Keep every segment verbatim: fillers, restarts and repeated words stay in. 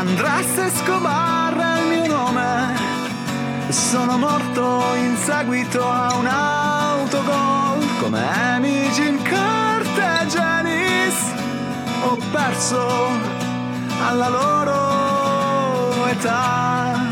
Andrés Escobar è il mio nome, sono morto in seguito a un autogol. Come amici in Cartagenis ho perso alla loro età.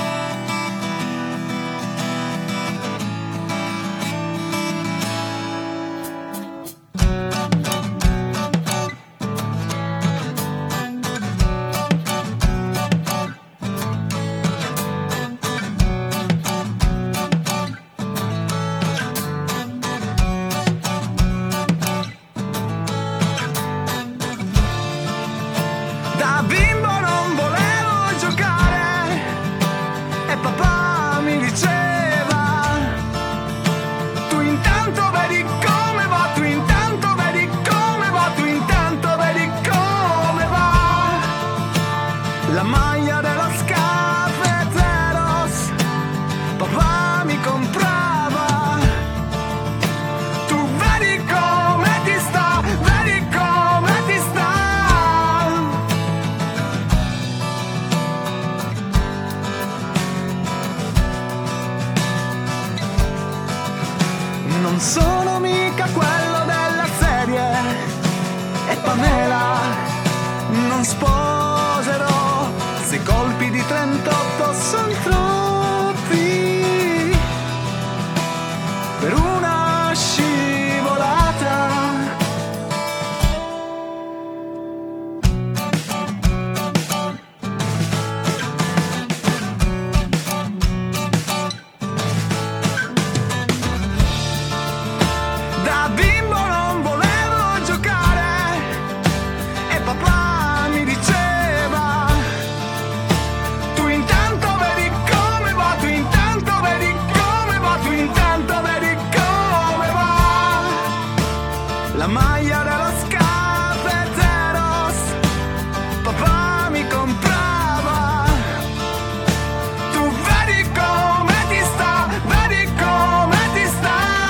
Da bimbo non volevo giocare e papà mi diceva: tu intanto vedi come va, tu intanto vedi come va, tu intanto vedi come va. La maglia dello Scafeteros papà mi comprava. Tu vedi come ti sta, vedi come ti sta. Non sono mica quello della serie e Pamela non sposerò, se colpi di trentotto son troppi per una scivolata. Da bimbo non volevo giocare e papà mi diceva: tu intanto vedi come va, tu intanto vedi come va, tu intanto vedi come va. La maglia dello Scafeteros papà mi comprava. Tu vedi come ti sta, vedi come ti sta.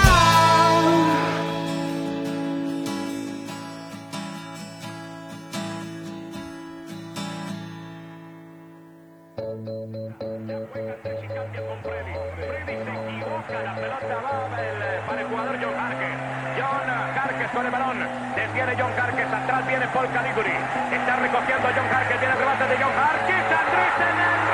La pelota va para el jugador John Harkes. John Harkes con el balón. Detiene John Harkes. Atrás viene Paul Caliguri. Está recogiendo John Harkes. Tiene el remate de John Harkes. Andrés en el